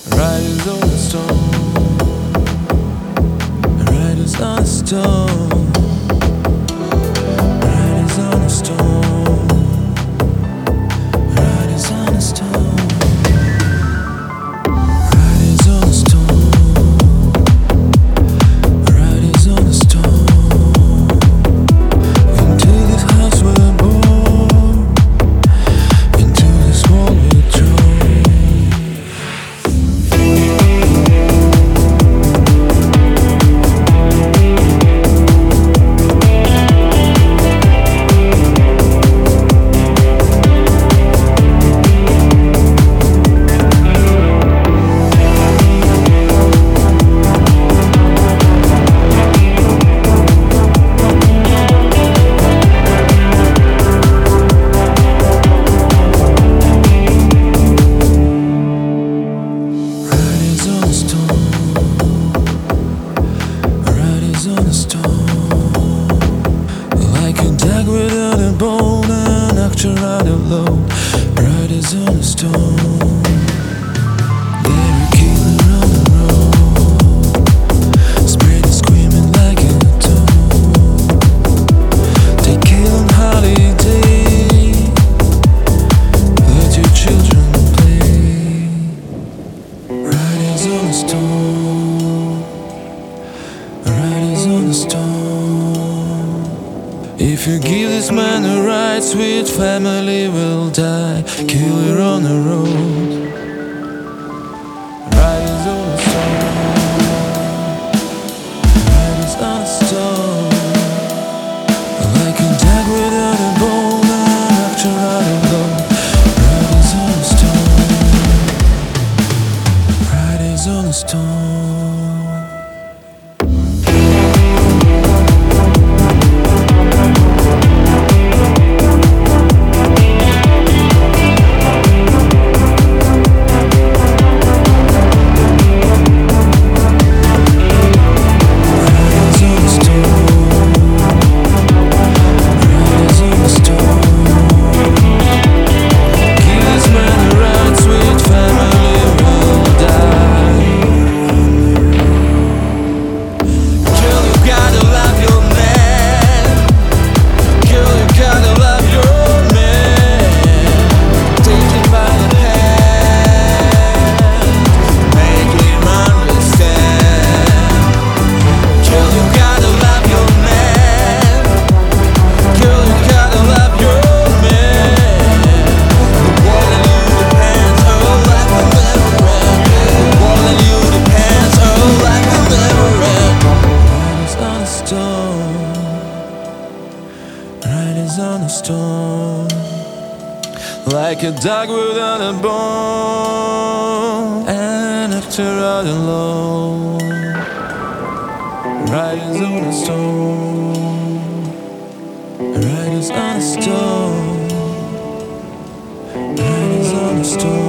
Riders on the storm, riders on the storm, riders on the storm, riders on the storm, riders on the storm, riders on the storm. Into this house we're born, into this world we're drawn. On the storm, like a dog without a bone, an actor out alone. Riders on the storm, they're a killer on the road, spreading screaming like a dog. They kill on holiday, let your children play. Riders on the storm, riders on the storm. If you give this man a ride, sweet family will die. Killer on the road. Riders on the storm, riders on the storm. Like a dog without a bone, an actor out alone. Riders on the storm, riders on the storm. Riders on the storm, like a dog without a bone, and after all alone. Riders on the storm, riders on the storm, riders on the storm.